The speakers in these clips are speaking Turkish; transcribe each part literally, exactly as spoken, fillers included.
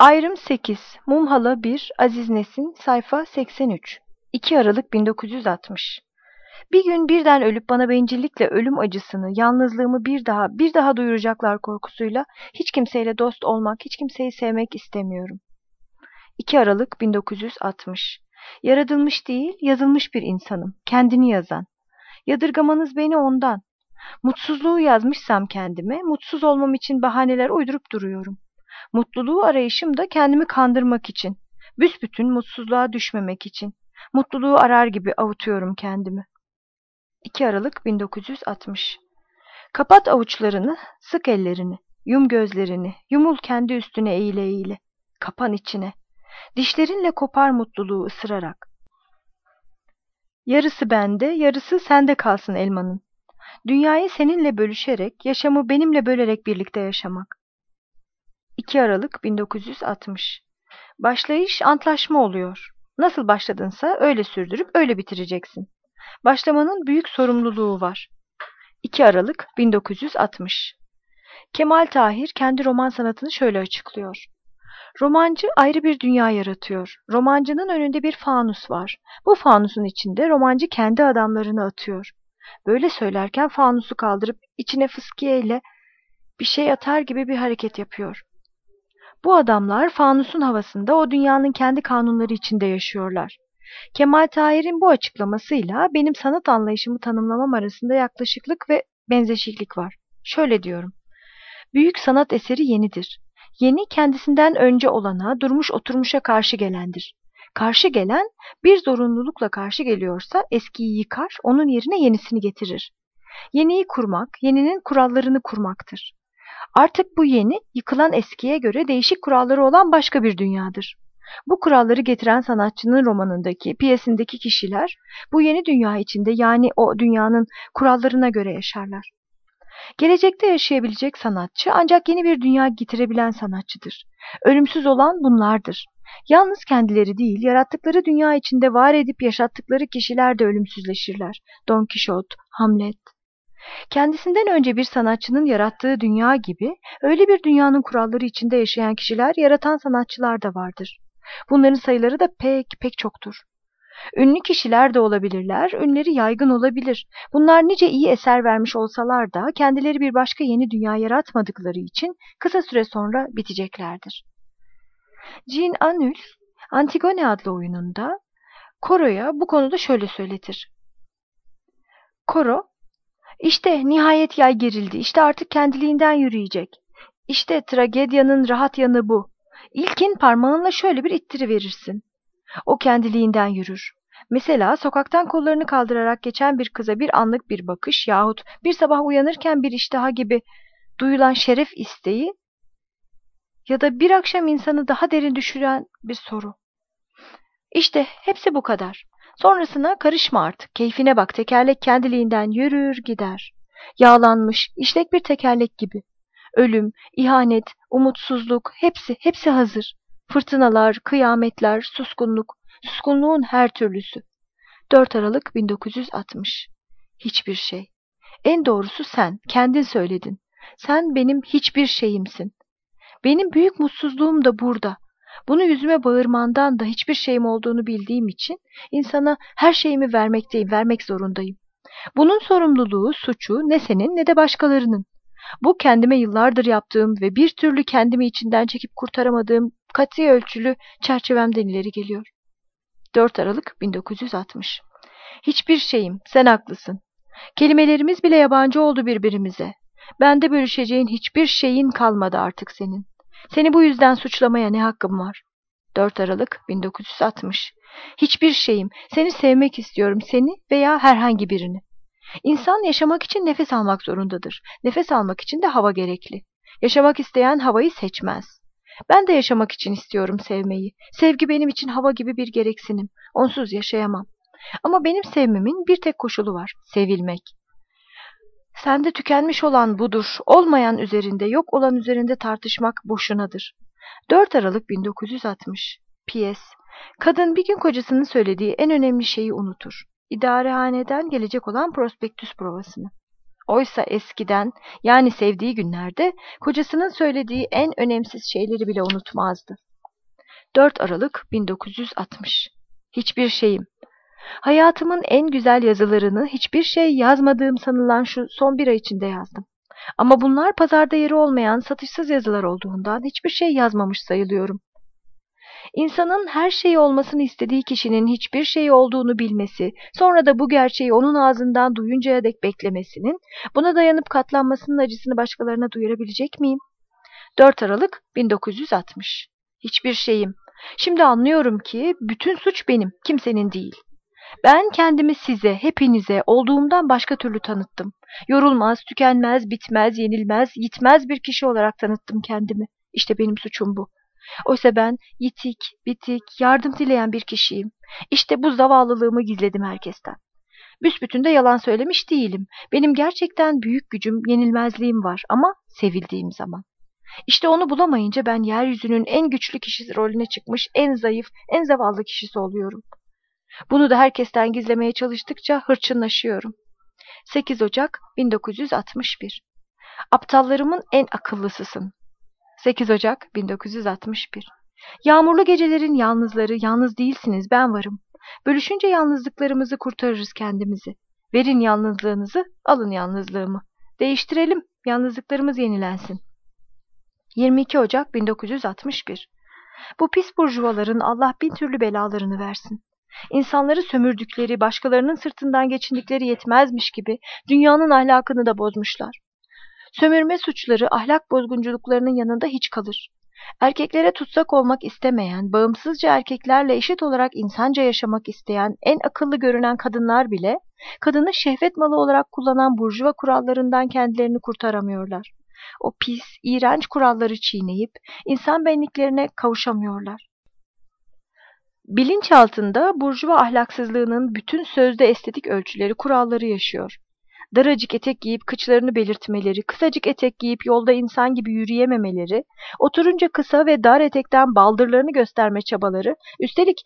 Ayrım sekiz. Mumhala bir. Aziz Nesin. Sayfa seksen üç. iki Aralık bin dokuz yüz altmış. Bir gün birden ölüp bana bencillikle ölüm acısını, yalnızlığımı bir daha, bir daha duyuracaklar korkusuyla hiç kimseyle dost olmak, hiç kimseyi sevmek istemiyorum. iki Aralık bin dokuz yüz altmış. Yaratılmış değil, yazılmış bir insanım. Kendini yazan. Yadırgamanız beni ondan. Mutsuzluğu yazmışsam kendime, mutsuz olmam için bahaneler uydurup duruyorum. Mutluluğu arayışım da kendimi kandırmak için. Büsbütün mutsuzluğa düşmemek için. Mutluluğu arar gibi avutuyorum kendimi. iki Aralık bin dokuz yüz altmış. Kapat avuçlarını, sık ellerini, yum gözlerini, yumul kendi üstüne eğile eğile. Kapan içine. Dişlerinle kopar mutluluğu ısırarak. Yarısı bende, yarısı sende kalsın elmanın. Dünyayı seninle bölüşerek, yaşamı benimle bölerek birlikte yaşamak. iki Aralık bin dokuz yüz altmış. Başlayış antlaşma oluyor. Nasıl başladınsa öyle sürdürüp öyle bitireceksin. Başlamanın büyük sorumluluğu var. iki Aralık bin dokuz yüz altmış. Kemal Tahir kendi roman sanatını şöyle açıklıyor. Romancı ayrı bir dünya yaratıyor. Romancının önünde bir fanus var. Bu fanusun içinde romancı kendi adamlarını atıyor. Böyle söylerken fanusu kaldırıp içine fıskiyeyle bir şey atar gibi bir hareket yapıyor. Bu adamlar fanusun havasında o dünyanın kendi kanunları içinde yaşıyorlar. Kemal Tahir'in bu açıklamasıyla benim sanat anlayışımı tanımlamam arasında yaklaşıklık ve benzeşiklik var. Şöyle diyorum. Büyük sanat eseri yenidir. Yeni kendisinden önce olana, durmuş oturmuşa karşı gelendir. Karşı gelen bir zorunlulukla karşı geliyorsa eskiyi yıkar, onun yerine yenisini getirir. Yeniyi kurmak, yeninin kurallarını kurmaktır. Artık bu yeni, yıkılan eskiye göre değişik kuralları olan başka bir dünyadır. Bu kuralları getiren sanatçının romanındaki, piyesindeki kişiler, bu yeni dünya içinde yani o dünyanın kurallarına göre yaşarlar. Gelecekte yaşayabilecek sanatçı ancak yeni bir dünya getirebilen sanatçıdır. Ölümsüz olan bunlardır. Yalnız kendileri değil, yarattıkları dünya içinde var edip yaşattıkları kişiler de ölümsüzleşirler. Don Kişot, Hamlet. Kendisinden önce bir sanatçının yarattığı dünya gibi, öyle bir dünyanın kuralları içinde yaşayan kişiler, yaratan sanatçılar da vardır. Bunların sayıları da pek pek çoktur. Ünlü kişiler de olabilirler, ünleri yaygın olabilir. Bunlar nice iyi eser vermiş olsalar da kendileri bir başka yeni dünya yaratmadıkları için kısa süre sonra biteceklerdir. Jean Anus, Antigone adlı oyununda Koro'ya bu konuda şöyle söyletir. Koro, işte nihayet yay gerildi, işte artık kendiliğinden yürüyecek. İşte tragedyanın rahat yanı bu. İlkin parmağınla şöyle bir ittiriverirsin. O kendiliğinden yürür. Mesela sokaktan kollarını kaldırarak geçen bir kıza bir anlık bir bakış yahut bir sabah uyanırken bir iştaha gibi duyulan şeref isteği ya da bir akşam insanı daha derin düşüren bir soru. İşte hepsi bu kadar. Sonrasına karışma artık. Keyfine bak, tekerlek kendiliğinden yürür gider. Yağlanmış, işlek bir tekerlek gibi. Ölüm, ihanet, umutsuzluk hepsi, hepsi hazır. Fırtınalar, kıyametler, suskunluk, suskunluğun her türlüsü. dört Aralık bin dokuz yüz altmış. Hiçbir şey. En doğrusu sen, kendin söyledin. Sen benim hiçbir şeyimsin. Benim büyük mutsuzluğum da burada. Bunu yüzüme bağırmandan da hiçbir şeyim olduğunu bildiğim için insana her şeyimi vermekteyim, vermek zorundayım. Bunun sorumluluğu, suçu ne senin ne de başkalarının. Bu kendime yıllardır yaptığım ve bir türlü kendimi içinden çekip kurtaramadığım katı ölçülü çerçevemden ileri geliyor. dört Aralık bin dokuz yüz altmış. Hiçbir şeyim, sen haklısın. Kelimelerimiz bile yabancı oldu birbirimize. Bende bölüşeceğin hiçbir şeyin kalmadı artık senin. Seni bu yüzden suçlamaya ne hakkım var? dört Aralık bin dokuz yüz altmış. Hiçbir şeyim, seni sevmek istiyorum, seni veya herhangi birini. İnsan yaşamak için nefes almak zorundadır. Nefes almak için de hava gerekli. Yaşamak isteyen havayı seçmez. Ben de yaşamak için istiyorum sevmeyi. Sevgi benim için hava gibi bir gereksinim. Onsuz yaşayamam. Ama benim sevmemin bir tek koşulu var. Sevilmek. Sende tükenmiş olan budur. Olmayan üzerinde, yok olan üzerinde tartışmak boşunadır. dört Aralık bin dokuz yüz altmış. P S. Kadın bir gün kocasının söylediği en önemli şeyi unutur. İdarehaneden gelecek olan prospektüs provasını. Oysa eskiden, yani sevdiği günlerde, kocasının söylediği en önemsiz şeyleri bile unutmazdı. dört Aralık bin dokuz yüz altmış. Hiçbir şeyim. Hayatımın en güzel yazılarını hiçbir şey yazmadığım sanılan şu son bir ay içinde yazdım. Ama bunlar pazarda yeri olmayan satışsız yazılar olduğundan hiçbir şey yazmamış sayılıyorum. İnsanın her şeyi olmasını istediği kişinin hiçbir şey olduğunu bilmesi, sonra da bu gerçeği onun ağzından duyuncaya dek beklemesinin, buna dayanıp katlanmasının acısını başkalarına duyurabilecek miyim? dört Aralık bin dokuz yüz altmış. Hiçbir şeyim. Şimdi anlıyorum ki bütün suç benim, kimsenin değil. Ben kendimi size, hepinize olduğumdan başka türlü tanıttım. Yorulmaz, tükenmez, bitmez, yenilmez, yitmez bir kişi olarak tanıttım kendimi. İşte benim suçum bu. Oysa ben yitik, bitik, yardım dileyen bir kişiyim. İşte bu zavallılığımı gizledim herkesten. Büsbütün de yalan söylemiş değilim. Benim gerçekten büyük gücüm, yenilmezliğim var ama sevildiğim zaman. İşte onu bulamayınca ben yeryüzünün en güçlü kişisi rolüne çıkmış, en zayıf, en zavallı kişisi oluyorum. Bunu da herkesten gizlemeye çalıştıkça hırçınlaşıyorum. sekiz Ocak bin dokuz yüz altmış bir. Aptallarımın en akıllısısın. sekiz Ocak bin dokuz yüz altmış bir. Yağmurlu gecelerin yalnızları, yalnız değilsiniz, ben varım. Bölüşünce yalnızlıklarımızı kurtarırız kendimizi. Verin yalnızlığınızı, alın yalnızlığımı. Değiştirelim, yalnızlıklarımız yenilensin. yirmi iki Ocak bin dokuz yüz altmış bir. Bu pis burjuvaların Allah bin türlü belalarını versin. İnsanları sömürdükleri, başkalarının sırtından geçindikleri yetmezmiş gibi dünyanın ahlakını da bozmuşlar. Sömürme suçları ahlak bozgunculuklarının yanında hiç kalır. Erkeklere tutsak olmak istemeyen, bağımsızca erkeklerle eşit olarak insanca yaşamak isteyen, en akıllı görünen kadınlar bile, kadını şehvet malı olarak kullanan burjuva kurallarından kendilerini kurtaramıyorlar. O pis, iğrenç kuralları çiğneyip insan benliklerine kavuşamıyorlar. Bilinç altında burjuva ahlaksızlığının bütün sözde estetik ölçüleri, kuralları yaşıyor. Daracık etek giyip kıçlarını belirtmeleri, kısacık etek giyip yolda insan gibi yürüyememeleri, oturunca kısa ve dar etekten baldırlarını gösterme çabaları, üstelik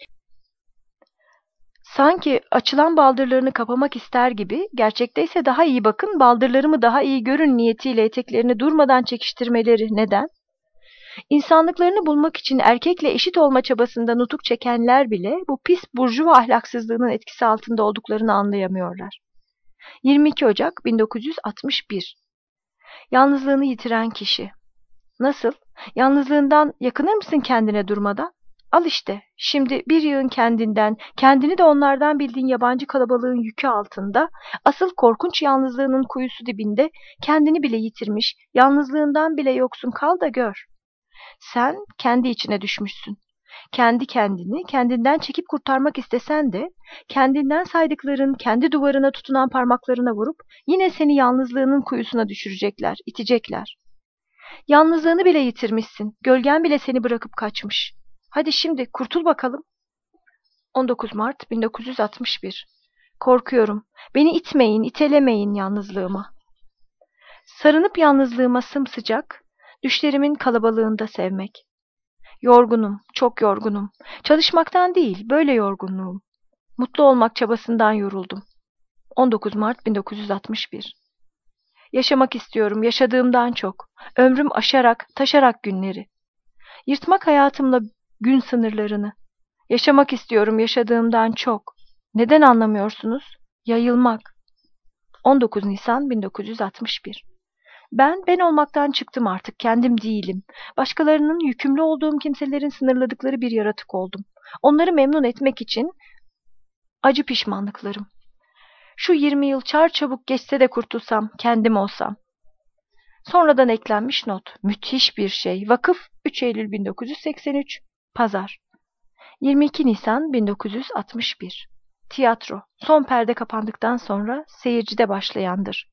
sanki açılan baldırlarını kapamak ister gibi, gerçekte ise daha iyi bakın, baldırlarımı daha iyi görün niyetiyle eteklerini durmadan çekiştirmeleri neden? İnsanlıklarını bulmak için erkekle eşit olma çabasında nutuk çekenler bile bu pis burjuva ahlaksızlığının etkisi altında olduklarını anlayamıyorlar. yirmi iki Ocak bin dokuz yüz altmış bir. Yalnızlığını yitiren kişi. Nasıl? Yalnızlığından yakınır mısın kendine durmadan? Al işte, şimdi bir yığın kendinden, kendini de onlardan bildiğin yabancı kalabalığın yükü altında, asıl korkunç yalnızlığının kuyusu dibinde, kendini bile yitirmiş, yalnızlığından bile yoksun kal da gör. Sen kendi içine düşmüşsün. Kendi kendini kendinden çekip kurtarmak istesen de, kendinden saydıkların kendi duvarına tutunan parmaklarına vurup yine seni yalnızlığının kuyusuna düşürecekler, itecekler. Yalnızlığını bile yitirmişsin, gölgen bile seni bırakıp kaçmış. Hadi şimdi kurtul bakalım. on dokuz Mart bin dokuz yüz altmış bir. Korkuyorum. Beni itmeyin, itelemeyin yalnızlığıma. Sarınıp yalnızlığıma sımsıcak, düşlerimin kalabalığında sevmek. Yorgunum, çok yorgunum. Çalışmaktan değil, böyle yorgunluğum. Mutlu olmak çabasından yoruldum. on dokuz Mart bin dokuz yüz altmış bir. Yaşamak istiyorum, yaşadığımdan çok. Ömrüm aşarak, taşarak günleri. Yırtmak hayatımla gün sınırlarını. Yaşamak istiyorum, yaşadığımdan çok. Neden anlamıyorsunuz? Yayılmak. on dokuz Nisan bin dokuz yüz altmış bir. Ben, ben olmaktan çıktım artık, kendim değilim. Başkalarının yükümlü olduğum kimselerin sınırladıkları bir yaratık oldum. Onları memnun etmek için acı pişmanlıklarım. Şu yirmi yıl çarçabuk geçse de kurtulsam, kendim olsam. Sonradan eklenmiş not. Müthiş bir şey. Vakıf üç Eylül bin dokuz yüz seksen üç. Pazar. yirmi iki Nisan bin dokuz yüz altmış bir. Tiyatro. Son perde kapandıktan sonra seyircide başlayandır.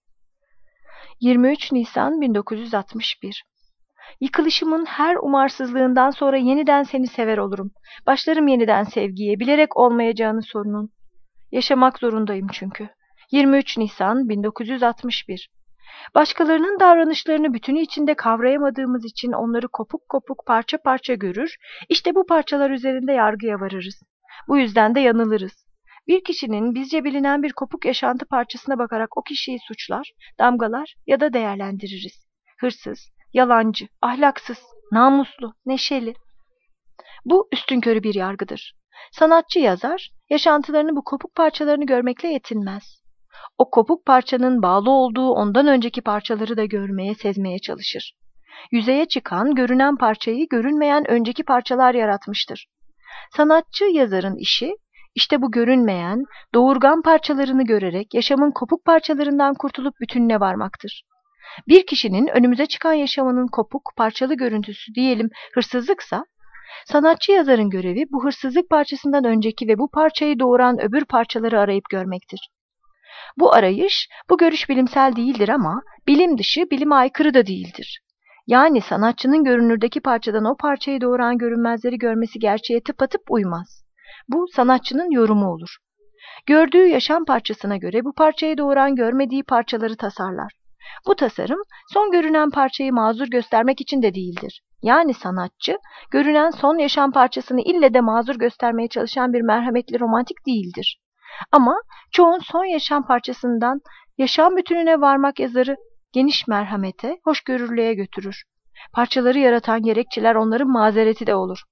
yirmi üç Nisan bin dokuz yüz altmış bir. Yıkılışımın her umarsızlığından sonra yeniden seni sever olurum. Başlarım yeniden sevgiye, bilerek olmayacağını sorunun. Yaşamak zorundayım çünkü. yirmi üç Nisan bin dokuz yüz altmış bir. Başkalarının davranışlarını bütünü içinde kavrayamadığımız için onları kopuk kopuk parça parça görür, işte bu parçalar üzerinde yargıya varırız. Bu yüzden de yanılırız. Bir kişinin bizce bilinen bir kopuk yaşantı parçasına bakarak o kişiyi suçlar, damgalar ya da değerlendiririz. Hırsız, yalancı, ahlaksız, namuslu, neşeli. Bu üstünkörü bir yargıdır. Sanatçı yazar, yaşantılarını bu kopuk parçalarını görmekle yetinmez. O kopuk parçanın bağlı olduğu ondan önceki parçaları da görmeye, sezmeye çalışır. Yüzeye çıkan, görünen parçayı görünmeyen önceki parçalar yaratmıştır. Sanatçı yazarın işi, işte bu görünmeyen, doğurgan parçalarını görerek yaşamın kopuk parçalarından kurtulup bütününe varmaktır. Bir kişinin önümüze çıkan yaşamının kopuk, parçalı görüntüsü diyelim hırsızlıksa, sanatçı yazarın görevi bu hırsızlık parçasından önceki ve bu parçayı doğuran öbür parçaları arayıp görmektir. Bu arayış, bu görüş bilimsel değildir ama bilim dışı, bilime aykırı da değildir. Yani sanatçının görünürdeki parçadan o parçayı doğuran görünmezleri görmesi gerçeğe tıpatıp uymaz. Bu sanatçının yorumu olur. Gördüğü yaşam parçasına göre bu parçayı doğuran görmediği parçaları tasarlar. Bu tasarım son görünen parçayı mazur göstermek için de değildir. Yani sanatçı, görünen son yaşam parçasını ille de mazur göstermeye çalışan bir merhametli romantik değildir. Ama çoğun son yaşam parçasından yaşam bütününe varmak yazarı geniş merhamete, hoşgörülüğe götürür. Parçaları yaratan gerekçeler onların mazereti de olur.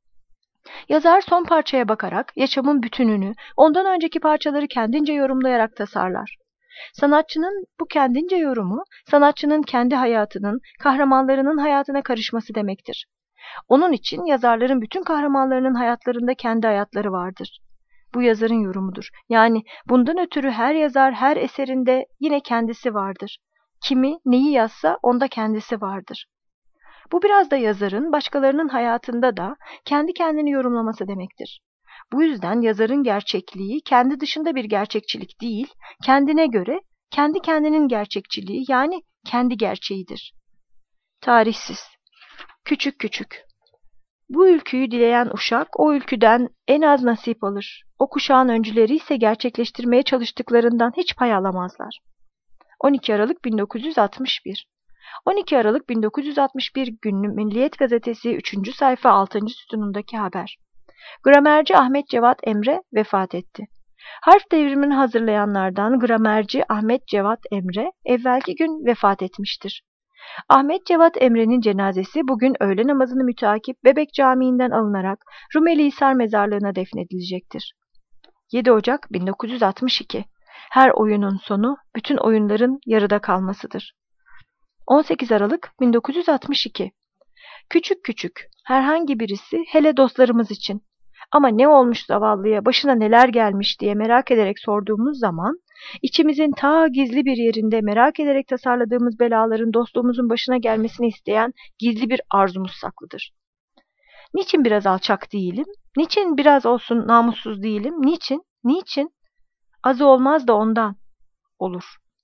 Yazar son parçaya bakarak yaşamın bütününü, ondan önceki parçaları kendince yorumlayarak tasarlar. Sanatçının bu kendince yorumu, sanatçının kendi hayatının, kahramanlarının hayatına karışması demektir. Onun için yazarların bütün kahramanlarının hayatlarında kendi hayatları vardır. Bu yazarın yorumudur. Yani bundan ötürü her yazar her eserinde yine kendisi vardır. Kimi neyi yazsa onda kendisi vardır. Bu biraz da yazarın başkalarının hayatında da kendi kendini yorumlaması demektir. Bu yüzden yazarın gerçekliği kendi dışında bir gerçekçilik değil, kendine göre kendi kendinin gerçekçiliği yani kendi gerçeğidir. Tarihsiz. Küçük küçük. Bu ülküyü dileyen uşak o ülküden en az nasip alır. O kuşağın öncüleri ise gerçekleştirmeye çalıştıklarından hiç pay alamazlar. on iki Aralık bin dokuz yüz altmış bir. on iki Aralık bin dokuz yüz altmış bir günlü Milliyet Gazetesi üçüncü sayfa altıncı sütunundaki haber. Gramerci Ahmet Cevat Emre vefat etti. Harf devrimini hazırlayanlardan gramerci Ahmet Cevat Emre evvelki gün vefat etmiştir. Ahmet Cevat Emre'nin cenazesi bugün öğle namazını mütakip Bebek Camii'nden alınarak Rumelihisar mezarlığına defnedilecektir. yedi Ocak bin dokuz yüz altmış iki. Her oyunun sonu bütün oyunların yarıda kalmasıdır. on sekiz Aralık bin dokuz yüz altmış iki. Küçük küçük, herhangi birisi, hele dostlarımız için. Ama ne olmuş zavallıya, başına neler gelmiş diye merak ederek sorduğumuz zaman, içimizin ta gizli bir yerinde merak ederek tasarladığımız belaların dostluğumuzun başına gelmesini isteyen gizli bir arzumuz saklıdır. Niçin biraz alçak değilim? Niçin biraz olsun namussuz değilim? Niçin? Niçin? Azı olmaz da ondan. Olur.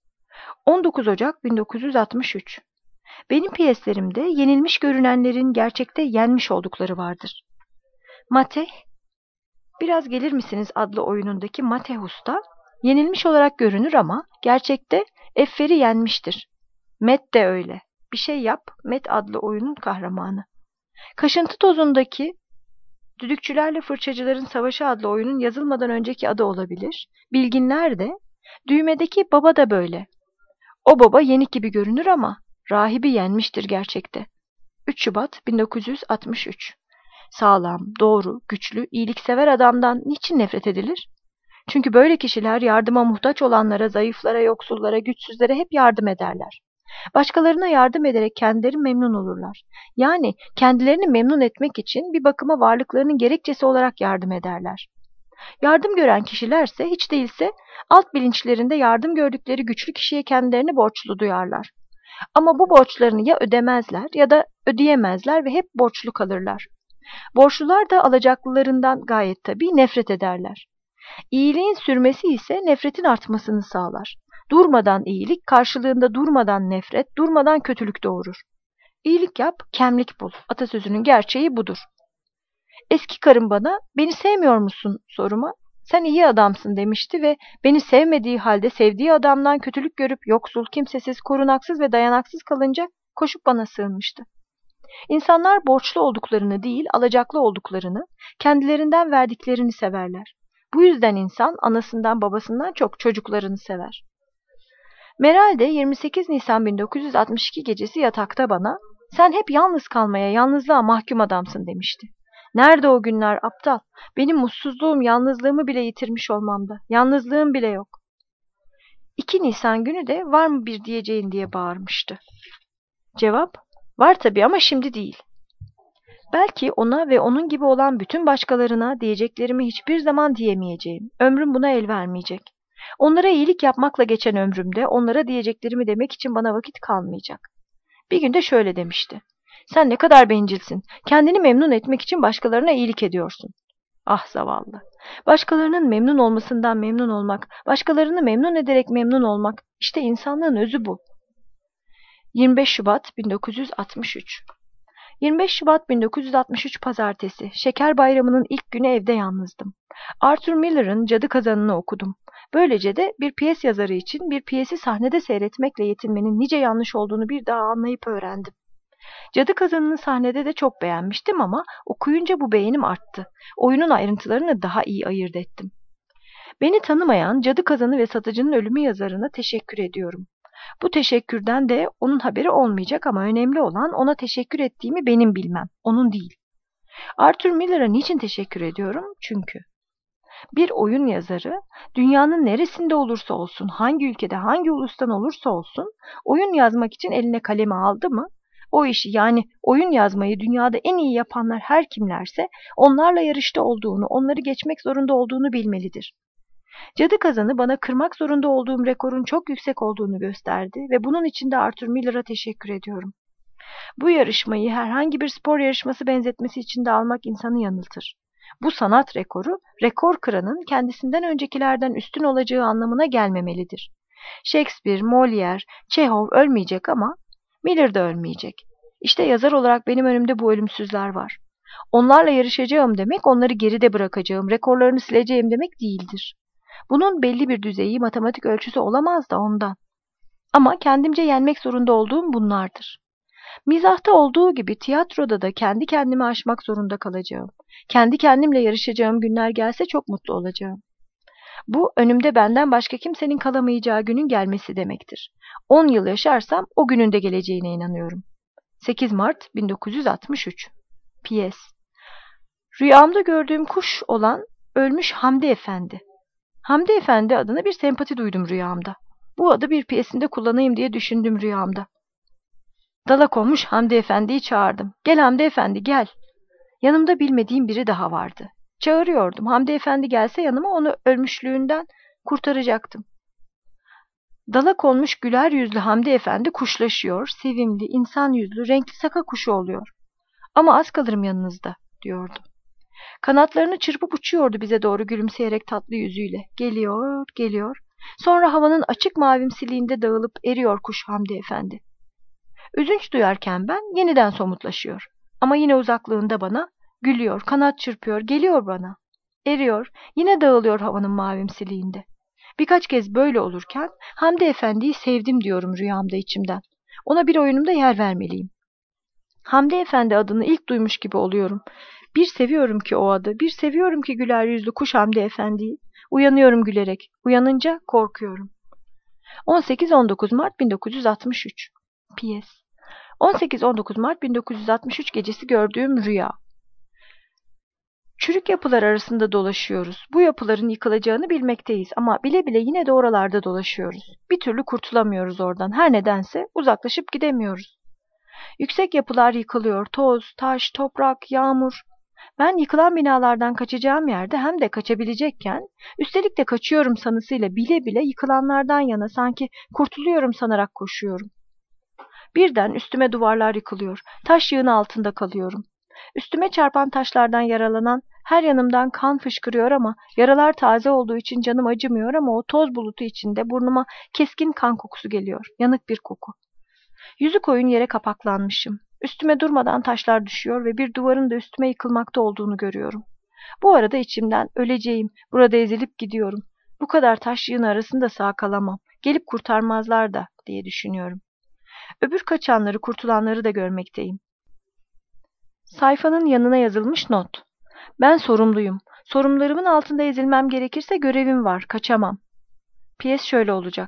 on dokuz Ocak bin dokuz yüz altmış üç. Benim piyeslerimde yenilmiş görünenlerin gerçekte yenmiş oldukları vardır. Mateh, Biraz Gelir Misiniz adlı oyunundaki Mateh Usta, yenilmiş olarak görünür ama gerçekte Effer'i yenmiştir. Met de öyle. Bir şey yap, Met adlı oyunun kahramanı. Kaşıntı Tozu'ndaki Düdükçülerle Fırçacıların Savaşı adlı oyunun yazılmadan önceki adı olabilir. Bilginler de, düğmedeki baba da böyle. O baba yenik gibi görünür ama rahibi yenmiştir gerçekte. üç Şubat bin dokuz yüz altmış üç. Sağlam, doğru, güçlü, iyiliksever adamdan niçin nefret edilir? Çünkü böyle kişiler yardıma muhtaç olanlara, zayıflara, yoksullara, güçsüzlere hep yardım ederler. Başkalarına yardım ederek kendileri memnun olurlar. Yani kendilerini memnun etmek için bir bakıma varlıklarının gerekçesi olarak yardım ederler. Yardım gören kişilerse hiç değilse alt bilinçlerinde yardım gördükleri güçlü kişiye kendilerini borçlu duyarlar. Ama bu borçlarını ya ödemezler ya da ödeyemezler ve hep borçlu kalırlar. Borçlular da alacaklılarından gayet tabii nefret ederler. İyiliğin sürmesi ise nefretin artmasını sağlar. Durmadan iyilik, karşılığında durmadan nefret, durmadan kötülük doğurur. İyilik yap, kemlik bul. Atasözünün gerçeği budur. Eski karım bana, beni sevmiyor musun soruma, sen iyi adamsın demişti ve beni sevmediği halde sevdiği adamdan kötülük görüp yoksul, kimsesiz, korunaksız ve dayanaksız kalınca koşup bana sığınmıştı. İnsanlar borçlu olduklarını değil, alacaklı olduklarını, kendilerinden verdiklerini severler. Bu yüzden insan anasından babasından çok çocuklarını sever. Meral de yirmi sekiz Nisan bin dokuz yüz altmış iki gecesi yatakta bana, sen hep yalnız kalmaya, yalnızlığa mahkum adamsın demişti. Nerede o günler aptal? Benim mutsuzluğum yalnızlığımı bile yitirmiş olmamda. Yalnızlığım bile yok. iki Nisan günü de var mı bir diyeceğin diye bağırmıştı. Cevap, var tabii ama şimdi değil. Belki ona ve onun gibi olan bütün başkalarına diyeceklerimi hiçbir zaman diyemeyeceğim. Ömrüm buna el vermeyecek. Onlara iyilik yapmakla geçen ömrümde onlara diyeceklerimi demek için bana vakit kalmayacak. Bir gün de şöyle demişti. Sen ne kadar bencilsin. Kendini memnun etmek için başkalarına iyilik ediyorsun. Ah zavallı. Başkalarının memnun olmasından memnun olmak, başkalarını memnun ederek memnun olmak, işte insanlığın özü bu. yirmi beş Şubat bin dokuz yüz altmış üç yirmi beş Şubat bin dokuz yüz altmış üç Pazartesi, Şeker Bayramı'nın ilk günü evde yalnızdım. Arthur Miller'ın Cadı Kazanı'nı okudum. Böylece de bir piyes yazarı için bir piyesi sahnede seyretmekle yetinmenin nice yanlış olduğunu bir daha anlayıp öğrendim. Cadı Kazanı'nı sahnede de çok beğenmiştim ama okuyunca bu beğenim arttı. Oyunun ayrıntılarını daha iyi ayırt ettim. Beni tanımayan Cadı Kazanı ve Satıcının Ölümü yazarına teşekkür ediyorum. Bu teşekkürden de onun haberi olmayacak ama önemli olan ona teşekkür ettiğimi benim bilmem, onun değil. Arthur Miller'a niçin teşekkür ediyorum? Çünkü bir oyun yazarı dünyanın neresinde olursa olsun, hangi ülkede, hangi ulustan olursa olsun oyun yazmak için eline kalemi aldı mı, o işi yani oyun yazmayı dünyada en iyi yapanlar her kimlerse onlarla yarışta olduğunu, onları geçmek zorunda olduğunu bilmelidir. Cadı Kazanı bana kırmak zorunda olduğum rekorun çok yüksek olduğunu gösterdi ve bunun için de Arthur Miller'a teşekkür ediyorum. Bu yarışmayı herhangi bir spor yarışması benzetmesi için de almak insanı yanıltır. Bu sanat rekoru, rekor kıranın kendisinden öncekilerden üstün olacağı anlamına gelmemelidir. Shakespeare, Molière, Çehov ölmeyecek ama Miller de ölmeyecek. İşte yazar olarak benim önümde bu ölümsüzler var. Onlarla yarışacağım demek, onları geride bırakacağım, rekorlarını sileceğim demek değildir. Bunun belli bir düzeyi, matematik ölçüsü olamaz da ondan. Ama kendimce yenmek zorunda olduğum bunlardır. Mizahta olduğu gibi tiyatroda da kendi kendimi aşmak zorunda kalacağım. Kendi kendimle yarışacağım günler gelse çok mutlu olacağım. Bu önümde benden başka kimsenin kalamayacağı günün gelmesi demektir. on yıl yaşarsam o günün de geleceğine inanıyorum. sekiz Mart bin dokuz yüz altmış üç P S Rüyamda gördüğüm kuş olan ölmüş Hamdi Efendi. Hamdi Efendi adına bir sempati duydum rüyamda. Bu adı bir piyesimde kullanayım diye düşündüm rüyamda. Dala konmuş Hamdi Efendi'yi çağırdım. Gel Hamdi Efendi gel. Yanımda bilmediğim biri daha vardı. Çağırıyordum. Hamdi Efendi gelse yanıma onu ölmüşlüğünden kurtaracaktım. Dala konmuş güler yüzlü Hamdi Efendi kuşlaşıyor, sevimli, insan yüzlü, renkli saka kuşu oluyor. Ama az kalırım yanınızda, diyordu. Kanatlarını çırpıp uçuyordu bize doğru gülümseyerek tatlı yüzüyle. Geliyor, geliyor. Sonra havanın açık mavimsiliğinde dağılıp eriyor kuş Hamdi Efendi. Üzünç duyarken ben yeniden somutlaşıyor. Ama yine uzaklığında bana gülüyor, kanat çırpıyor, geliyor bana. Eriyor, yine dağılıyor havanın mavimsiliğinde. Birkaç kez böyle olurken Hamdi Efendi'yi sevdim diyorum rüyamda içimden. Ona bir oyunumda yer vermeliyim. Hamdi Efendi adını ilk duymuş gibi oluyorum. Bir seviyorum ki o adı, bir seviyorum ki güler yüzlü kuş Hamdi Efendi'yi. Uyanıyorum gülerek, uyanınca korkuyorum. on sekiz on dokuz Mart bin dokuz yüz altmış üç P S on sekiz on dokuz Mart bin dokuz yüz altmış üç gecesi gördüğüm rüya. Çürük yapılar arasında dolaşıyoruz. Bu yapıların yıkılacağını bilmekteyiz ama bile bile yine de oralarda dolaşıyoruz. Bir türlü kurtulamıyoruz oradan. Her nedense uzaklaşıp gidemiyoruz. Yüksek yapılar yıkılıyor. Toz, taş, toprak, yağmur. Ben yıkılan binalardan kaçacağım yerde hem de kaçabilecekken, üstelik de kaçıyorum sanısıyla bile bile yıkılanlardan yana sanki kurtuluyorum sanarak koşuyorum. Birden üstüme duvarlar yıkılıyor. Taş yığını altında kalıyorum. Üstüme çarpan taşlardan yaralanan her yanımdan kan fışkırıyor ama yaralar taze olduğu için canım acımıyor ama o toz bulutu içinde burnuma keskin kan kokusu geliyor. Yanık bir koku. Yüzü koyun yere kapaklanmışım. Üstüme durmadan taşlar düşüyor ve bir duvarın da üstüme yıkılmakta olduğunu görüyorum. Bu arada içimden öleceğim, burada ezilip gidiyorum. Bu kadar taş yığını arasında sağ kalamam. Gelip kurtarmazlar da diye düşünüyorum. Öbür kaçanları, kurtulanları da görmekteyim. Sayfanın yanına yazılmış not. Ben sorumluyum. Sorumlularımın altında ezilmem gerekirse görevim var, kaçamam. P S şöyle olacak.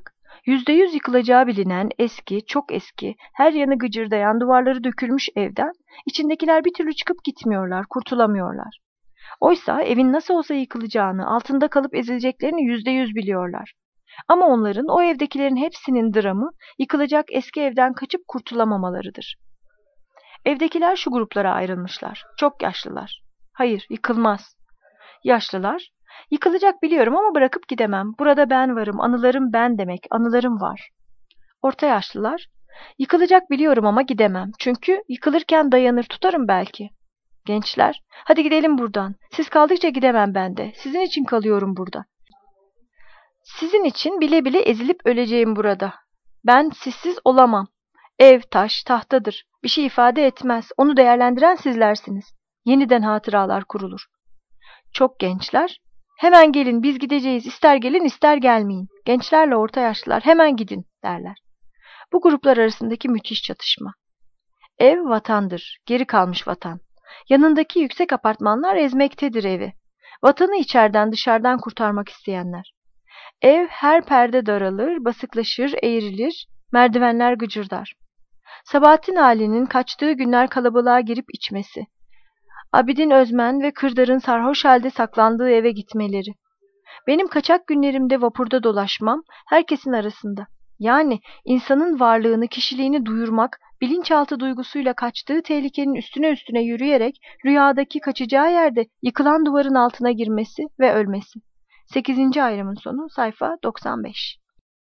Yüzde yüz yıkılacağı bilinen eski, çok eski, her yanı gıcırdayan, duvarları dökülmüş evden içindekiler bir türlü çıkıp gitmiyorlar, kurtulamıyorlar. Oysa evin nasıl olsa yıkılacağını, altında kalıp ezileceklerini yüzde yüz biliyorlar. Ama onların, o evdekilerin hepsinin dramı, yıkılacak eski evden kaçıp kurtulamamalarıdır. Evdekiler şu gruplara ayrılmışlar. Çok yaşlılar. Hayır, yıkılmaz. Yaşlılar, yıkılacak biliyorum ama bırakıp gidemem. Burada ben varım, anılarım ben demek, anılarım var. Orta yaşlılar, yıkılacak biliyorum ama gidemem. Çünkü yıkılırken dayanır, tutarım belki. Gençler, hadi gidelim buradan. Siz kaldıkça gidemem ben de. Sizin için kalıyorum burada. Sizin için bile bile ezilip öleceğim burada. Ben sizsiz olamam. Ev, taş, tahtadır. Bir şey ifade etmez. Onu değerlendiren sizlersiniz. Yeniden hatıralar kurulur. Çok gençler, hemen gelin biz gideceğiz. İster gelin ister gelmeyin. Gençlerle orta yaşlılar hemen gidin derler. Bu gruplar arasındaki müthiş çatışma. Ev vatandır. Geri kalmış vatan. Yanındaki yüksek apartmanlar ezmektedir evi. Vatanı içeriden dışarıdan kurtarmak isteyenler. Ev her perde daralır, basıklaşır, eğrilir, merdivenler gıcırdar. Sabahattin Ali'nin kaçtığı günler kalabalığa girip içmesi. Abidin Özmen ve Kırdar'ın sarhoş halde saklandığı eve gitmeleri. Benim kaçak günlerimde vapurda dolaşmam, herkesin arasında. Yani insanın varlığını, kişiliğini duyurmak, bilinçaltı duygusuyla kaçtığı tehlikenin üstüne üstüne yürüyerek rüyadaki kaçacağı yerde yıkılan duvarın altına girmesi ve ölmesi. sekizinci ayrımın sonu sayfa doksan beş.